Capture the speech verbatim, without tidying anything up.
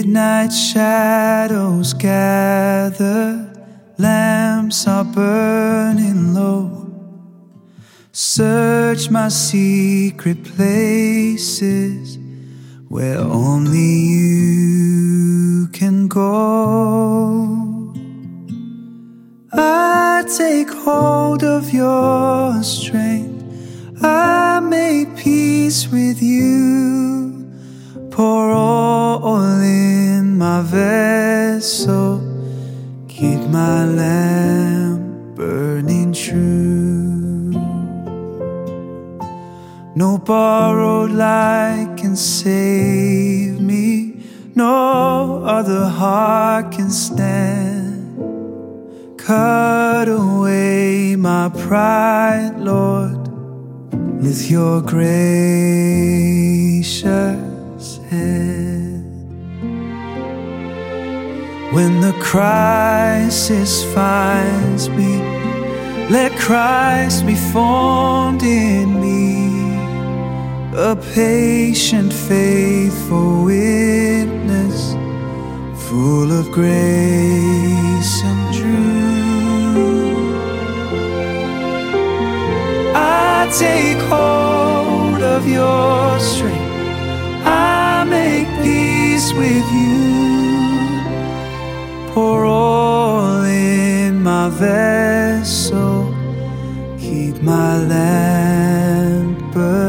Midnight shadows gather, lamps are burning low. Search my secret places where only you can go. I take hold of your strength, I make peace with you. Pour oil in my vessel, keep my lamp burning true. No borrowed light can save me, no other heart can stand. Cut away my pride, Lord, with your gracious hand. When the crisis finds me, let Christ be formed in me, a patient, faithful witness, full of grace and truth. I take hold of your strength, I make peace with you. Pour oil in my vessel, keep my lamp burning.